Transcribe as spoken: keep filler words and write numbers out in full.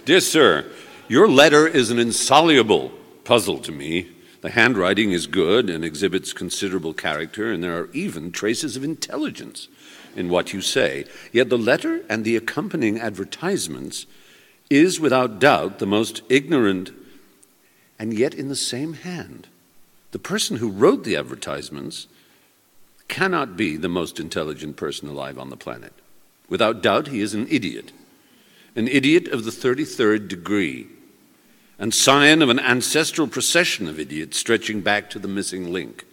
Dear sir, your letter is an insoluble puzzle to me. The handwriting is good and exhibits considerable character, and there are even traces of intelligence in what you say. Yet the letter and the accompanying advertisements is without doubt the most ignorant, and yet in the same hand. The person who wrote the advertisements cannot be the most intelligent person alive on the planet. Without doubt, he is an idiot, an idiot of the thirty-third degree, and scion of an ancestral procession of idiots stretching back to the missing link.